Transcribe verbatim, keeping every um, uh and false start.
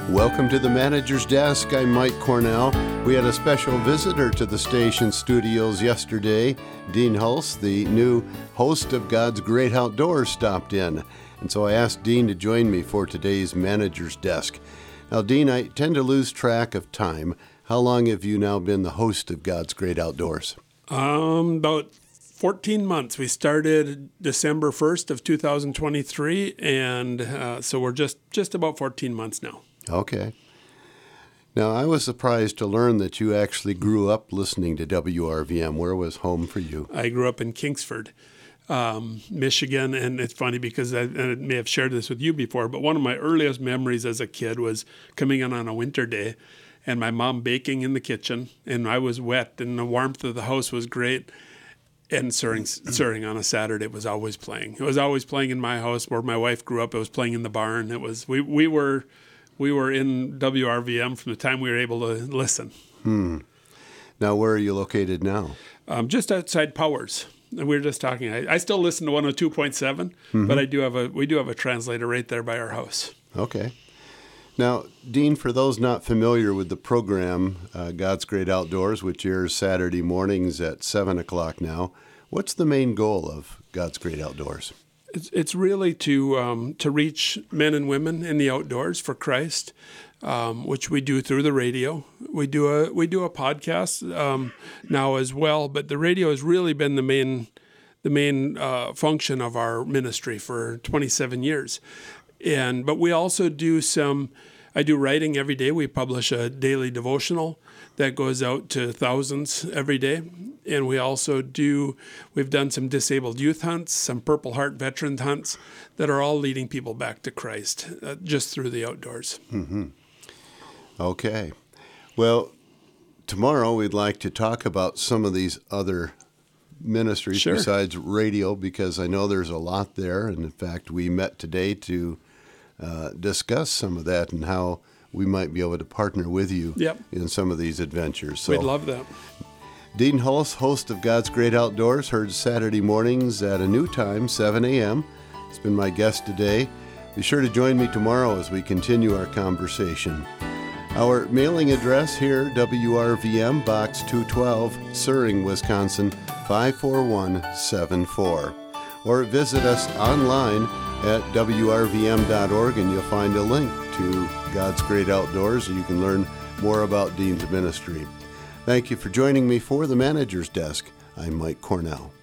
Welcome to the Manager's Desk. I'm Mike Cornell. We had a special visitor to the station studios yesterday. Dean Hulse, the new host of God's Great Outdoors, stopped in. And so I asked Dean to join me for today's Manager's Desk. Now, Dean, I tend to lose track of time. How long have you now been the host of God's Great Outdoors? Um, about fourteen months. We started December first of two thousand twenty-three, and uh, so we're just, just about fourteen months now. Okay. Now, I was surprised to learn that you actually grew up listening to W R V M. Where was home for you? I grew up in Kingsford, um, Michigan, and it's funny because I, and I may have shared this with you before, but one of my earliest memories as a kid was coming in on a winter day and my mom baking in the kitchen, and I was wet, and the warmth of the house was great. And Suring, Suring on a Saturday was always playing. It was always playing in my house where my wife grew up. It was playing in the barn. It was we we were we were in W R V M from the time we were able to listen. Hmm. Now, where are you located now? Um, just outside Powers. And we were just talking. I, I still listen to one oh two point seven, Mm-hmm. but I do have a we do have a translator right there by our house. Okay. Now, Dean, for those not familiar with the program, uh, God's Great Outdoors, which airs Saturday mornings at seven o'clock now, what's the main goal of God's Great Outdoors? It's it's really to um, to reach men and women in the outdoors for Christ, um, which we do through the radio. We do a we do a podcast um, now as well, but the radio has really been the main the main uh, function of our ministry for twenty-seven years. And but we also do some. I do writing every day. We publish a daily devotional that goes out to thousands every day. And we also do, we've done some disabled youth hunts, some Purple Heart veteran hunts that are all leading people back to Christ uh, just through the outdoors. Mm-hmm. Okay. Well, tomorrow we'd like to talk about some of these other ministries Sure. besides radio, because I know there's a lot there. And in fact, we met today to uh, discuss some of that and how we might be able to partner with you Yep. in some of these adventures. So, We'd love that. Dean Hulse, host of God's Great Outdoors, heard Saturday mornings at a new time, seven a.m. He's been my guest today. Be sure to join me tomorrow as we continue our conversation. Our mailing address here, W R V M, Box two twelve, Suring, Wisconsin, five four one seven four. Or visit us online at W R V M dot org, and you'll find a link to God's Great Outdoors, and you can learn more about Dean's ministry. Thank you for joining me for the Manager's Desk. I'm Mike Cornell.